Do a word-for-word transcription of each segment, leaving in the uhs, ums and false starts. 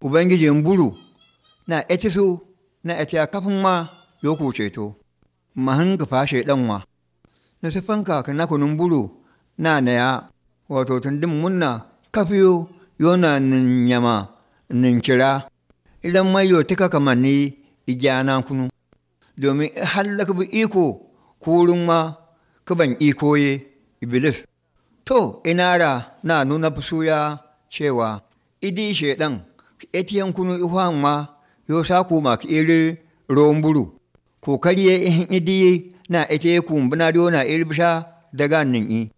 ubangijin buru na eti su na eti a kafin ma yoku ceto mahan ka fashe ɗanwa na sifanka ka na kunun buru na na ya wato tundin munna kafiyo yona nin yama nin kira idan mai yo tika kamanni ijana kunu domin hallaka bi iko kurun ma kaban ikoye iblis to inara na nuna fusuya cewa idi shedan etiyan kunu ihwan ma yo saku ma iri romburu ko kariye ihin idi na ete kumbuna do na irbisha daga nin i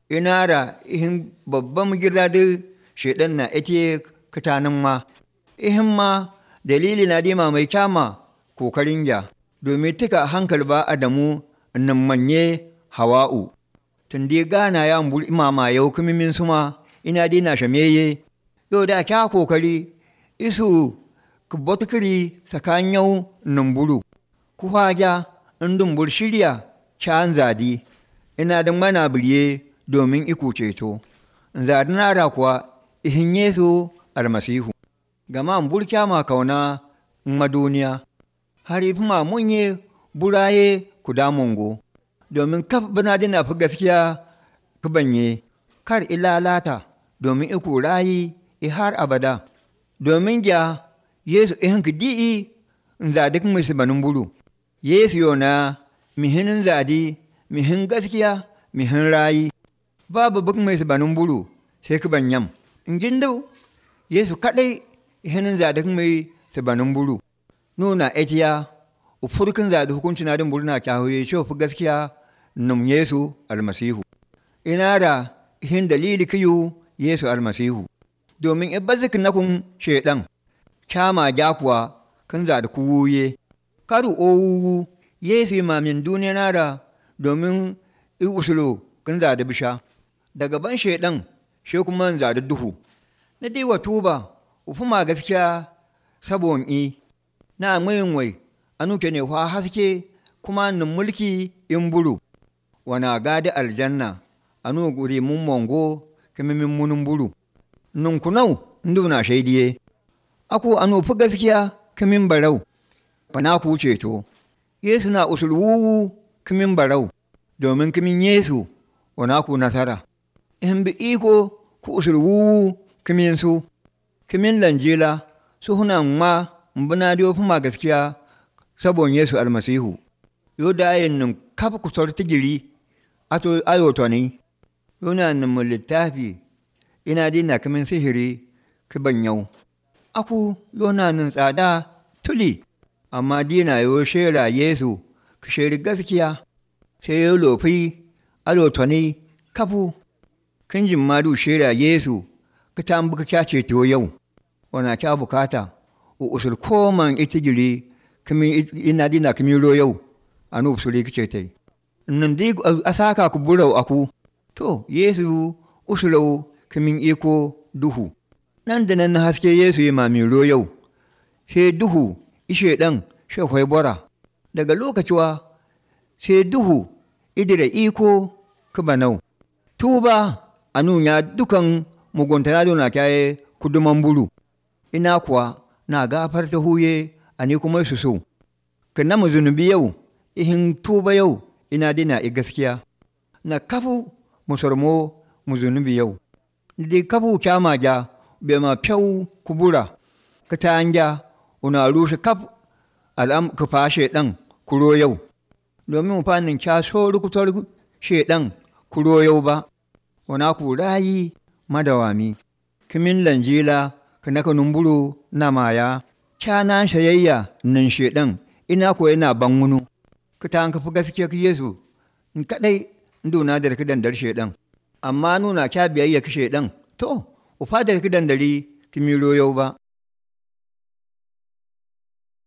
inara ihin babban girda da shedan na ete katanin ma ihin ma dalili na dima mai kyama kokarin ya domin tika hankali ba adamu nan manye hawa'u tun dai gana ya mbul imama yau kuma min suma ina dina shameye yau da kya kokari isu ku botkiri sakan yau numburu ku haja indun bur shirya kyan zadi ina da mana birye domin iku ceto zadi nara kuwa ihin yesu almasihu gama mbul kyama kauna maduniya har ifi ma munye buraye ku damungo domin kaf bana dina fi gaskiya fi banye kar ilalata domin iku rayi i har abada domin ja yesu ihin ki di'i in zadi kuma su banin buru yesu yona mihinin zadi mihin gaskiya mihin rayi babu buk mai su banin buru sai ki banyam in jindau yesu kadai ihinin zadi kuma su banin buru nuna etiya ufurkin zadi hukunci na din buru na kyahuye shi fi gaskiya num yesu almasihu ina da ihin dalili kiyu yesu almasihu domin ibazik nakun shedan kyama jakuwa kan zadi kuwuye karu owu yesu imamin duniya nara domin i usulo kan zadi bisha daga ban shedan shi kuma zadi duhu na diwa tuba ufuma gaskiya sabon i na mayin wai anuke ne wa haske kuma nun mulki in buru wana gadi aljanna anu guri mun mongo kimi min munun buru nun kunau ndu na shaidiye aku anu fi gaskiya kimin barau bana ku ceto yesu na usulwu kimin barau domin kimin yesu wana ku nasara in bi iko ku usulwu kimin su kimin lanjila su huna ma mbuna dio fi ma gaskiya sabon yesu almasihu yo da yin nun kafa ku sorti giri ato ayoto ne yana nan mu littafi ina dina kamin sihiri kiban yau aku yana nan tsada tuli amma dina yo shera yesu ka sheri gaskiya sai yo lofi ayoto ne kafu kinjin madu shera yesu ka tambuka kya ceto yau wana kya bukata u usul koman itigiri kamin ina dina kamin ro yau anu usuli kice tai nan dai a saka ku burau aku to yesu usulau kamin iko duhu nan da nan haske yesu ya mami yau sai duhu ishe dan shi kwai bora daga lokaciwa sai duhu idira iko kubanau tuba anu ya dukan mugunta na kyaye kuduman buru ina kuwa na gafar ta huye ani kuma su so kana mu zunubi yau ihin tuba yau ina dina i gaskiya na kafu musormo mu zunubi yau di kafu kyama ja be ma fyau kubura ka tanja una rushe kaf al'am ka fashe dan kuro yau domin mu fannin kya so rukutar shedan kuro yau ba wana ku rayi madawami kimin lanjila kana ka numburu na maya kyana shayayya nan shedan ina ko yana bangunu ka ta an kafi gaskiya ka yesu in kadai nduna da ka dandar shedan amma nuna kya biyayya ka shedan to ufa da ka dandari ki miro yau ba